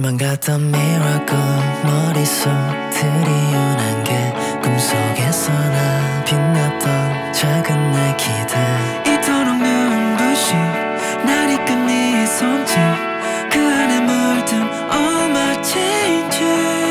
꿈만 같던 miracle 머릿속 들이운한 게 꿈속에서 난 빛났던 작은 내 기대 이토록 눈부신 날 이끈 네 손짓 그 안에 물든 all my changes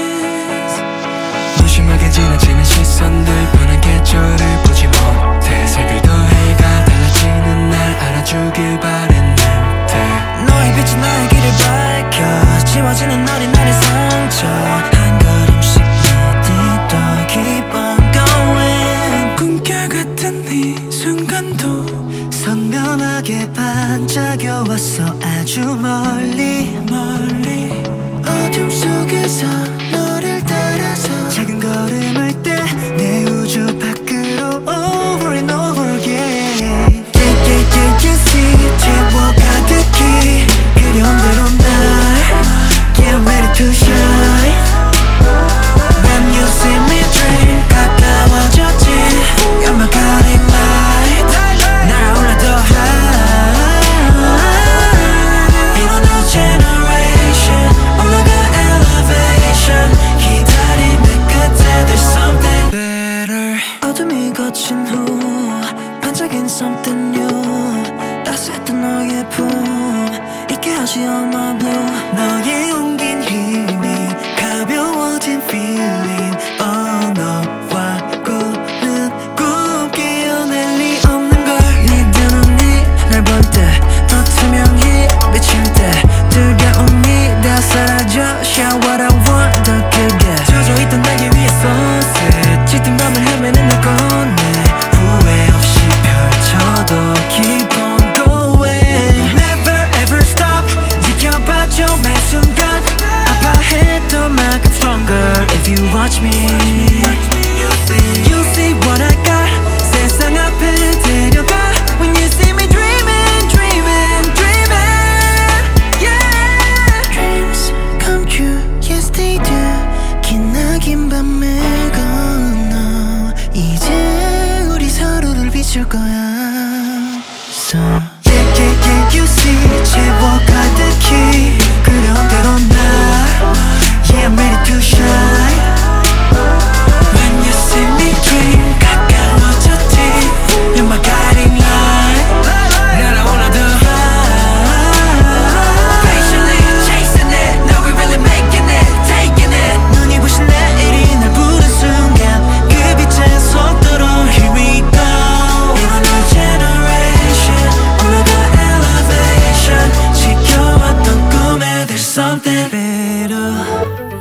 무심하게 지나치는 시선들 뻔한 계절을 보지 못해 색을 더해가 달라지는 날 알아주길 바랬는데 너의 빛이 나의 길을 밝혀 지워지는 어린날의 상처 한 걸음씩 어디도 keep on going 꿈결같은 이 순간도 선명하게 반짝여왔어 아주 멀리 어둠 속에서 너를 따라서 작은 걸음을 떼 내 우주 밖으로 over and over again You see 채워 가득히 그려온 대로 날 Get ready to shine When you see me dream 가까워졌지 You're my guiding light 날아올라 더 high 이런 new generation 올라가 elevation 기다림의 끝에 there's something better 어둠이 거친 후 반짝인 something new 따스했던 너의 품 잊게 하지 all my blue 너의 옮긴 힘이 가벼워진 feeling oh 너와 꾸는 꿈 깨어낼 리 없는 걸 네 눈이 날 볼 때 더 투명해 비칠 때 두려움이 다 사라져 Shout what I want 더 크게 젖어있던 날개 위에 sunset 짙은 밤을 헤매는 날 꺼내 후회 없이 펼쳐도 keep on going Never ever stop 지켜봐줘 매 순간 아파했던 만큼 stronger If you watch me You see what I got 세상 앞에 데려가 When you see me dreaming, dreaming, dreaming Yeah Dreams come true, yes they do 기나긴 밤을 건너 이제 우리 서로를 비출 거야 So you see 채워 가득히 그려온 대로 날 Yeah I'm ready to shine When you see me dream 가까워졌지 You're my guiding light 날아올라 더 high Patiently chasing it Now we really making it Taking it 눈이 부신 내일이 날 부른 순간 그 빛의 속도로 Here we go 이런 new generation 올라가 elevation 지켜왔던 꿈에 There's something better